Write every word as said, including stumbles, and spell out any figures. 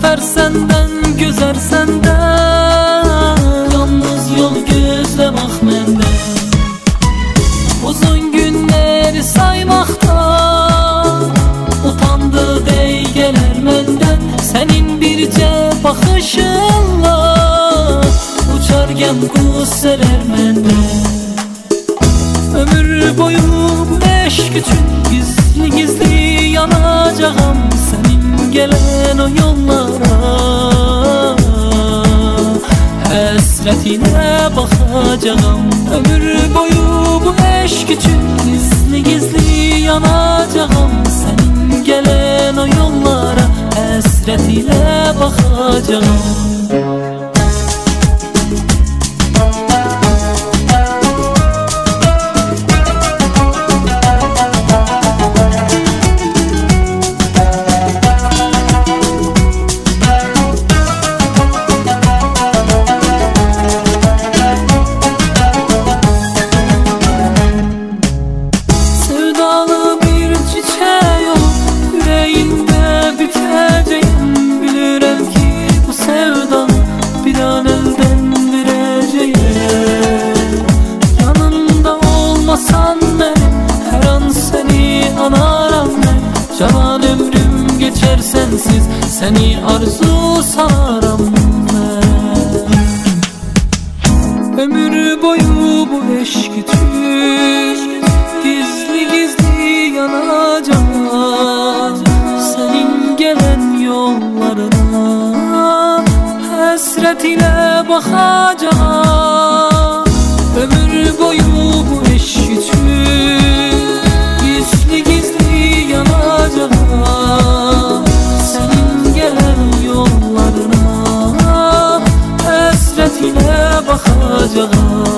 Zafer senden, güzel senden. Yalnız yol gözlem ah menden. Uzun günleri saymaktan utandı deygeler menden. Senin birce bakışınla uçarken kusseler menden. Ömür boyu bu eşk için gizli gizli yanacağım senin gelen o yollara. Hasretine bakacağım. Ömür boyu bu eşk için gizli gizli yanacağım senin gelen o yollara. Hasretine bakacağım. Canan ömrüm geçer sensiz, seni arzu saram ben. Ömür boyu bu eşk için gizli gizli yanacağım senin gelen yollarına. Hasret ile bakacağım. Ömür boyu bu eşk için gizli gizli yanacağım senin gelen yollarına. Hasret ile bakacağım.